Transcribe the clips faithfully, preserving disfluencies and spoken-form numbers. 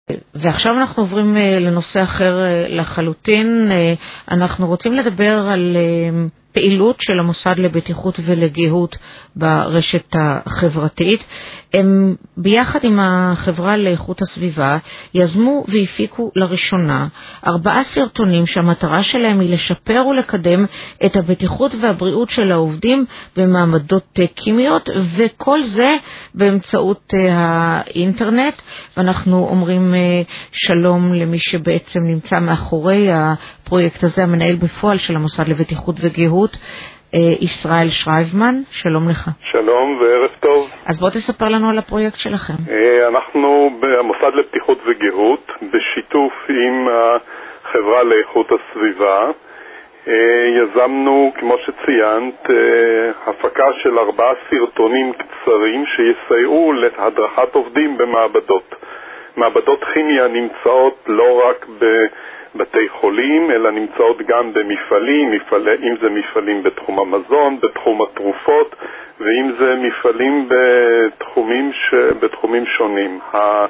ועכשיו אנחנו עוברים לנושא אחר לחלוטין. אנחנו רוצים לדבר על פעילות של המוסד לבטיחות ולגהות ברשת החברתית. הם ביחד עם החברה לאיכות הסביבה יזמו והפיקו לראשונה ארבעה סרטונים שהמטרה שלהם היא לשפר ולקדם את הבטיחות והבריאות של העובדים במעבדות קימיות, וכל זה באמצעות האינטרנט. ואנחנו אומרים שלום למי שבעצם נמצא מאחורי הפרויקט הזה, המנהל בפועל של המוסד לבטיחות וגהות, ישראל שרייבמן. שלום לך. שלום וערב טוב. אז בוא תספר לנו על הפרויקט שלכם. אנחנו במוסד לבטיחות וגהות בשיתוף עם החברה לאיכות הסביבה יזמנו, כמו שציינת, הפקה של ארבעה סרטונים קצרים שיסייעו להדרכת עובדים במעבדות. מעבדות כימיה נמצאות לא רק בבתי חולים, אלא נמצאות גם במפעלים, מפעלי, אם זה מפעלים בתחום המזון, בתחום התרופות, ואם זה מפעלים בתחומים, ש... בתחומים שונים.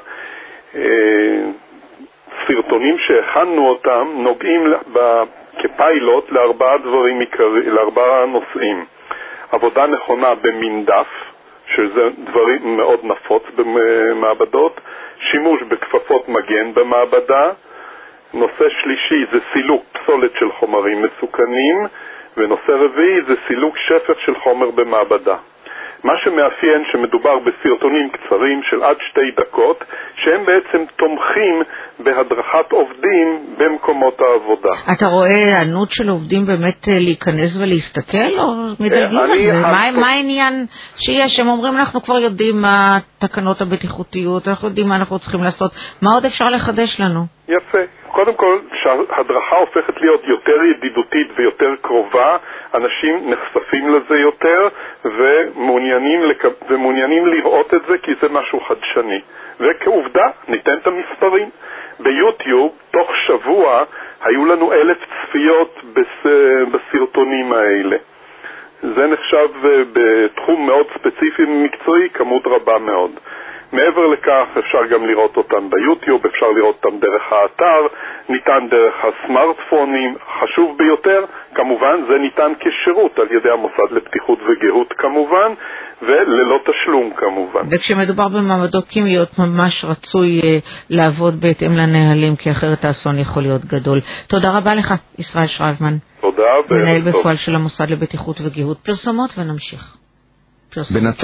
הסרטונים שהכנו אותם נוגעים ב... כפיילוט לארבעה דברים עיקריים, לארבעה נושאים. עבודה נכונה במנדף, שזה דברים מאוד נפוץ במעבדות, שימוש בכפפות מגן במעבדה, נושא שלישי זה סילוק פסולת של חומרים מסוכנים, ונושא רביעי זה סילוק שפך של חומר במעבדה. מה שמאפיין שמדובר בסרטונים קצרים של עד שתי דקות, שהם בעצם תומכים בהדרכת עובדים במקומות העבודה. אתה רואה ענות של עובדים באמת להיכנס ולהסתכל, או מדלגים על זה? מה העניין שיש? הם אומרים אנחנו כבר יודעים מה התקנות הבטיחותיות, אנחנו יודעים מה אנחנו צריכים לעשות, מה עוד אפשר לחדש לנו? יפה. קודם כל, שההדרכה הופכת להיות יותר ידידותית ויותר קרובה, אנשים נחשפים לזה יותר ומעוניינים, לק... ומעוניינים לראות את זה כי זה משהו חדשני. וכעובדה, ניתן את המספרים. ביוטיוב, תוך שבוע, היו לנו אלף צפיות בס... בסרטונים האלה. זה נחשב בתחום מאוד ספציפי ומקצועי, כמות רבה מאוד. מעבר לכך אפשר גם לראות אותם ביוטיוב, אפשר לראות אותם דרך האתר, ניתן דרך הסמארטפונים, חשוב ביותר, כמובן זה ניתן כשירות על ידי המוסד לבטיחות וגהות כמובן, וללא תשלום כמובן. וכשמדובר במעבדות קימיות ממש רצוי אה, לעבוד בהתאם לנהלים, כי אחרת האסון יכול להיות גדול. תודה רבה לך, ישראל שרייבמן. תודה. מנהל בפועל של המוסד לבטיחות וגהות. פרסומות ונמשיך. פרסומות.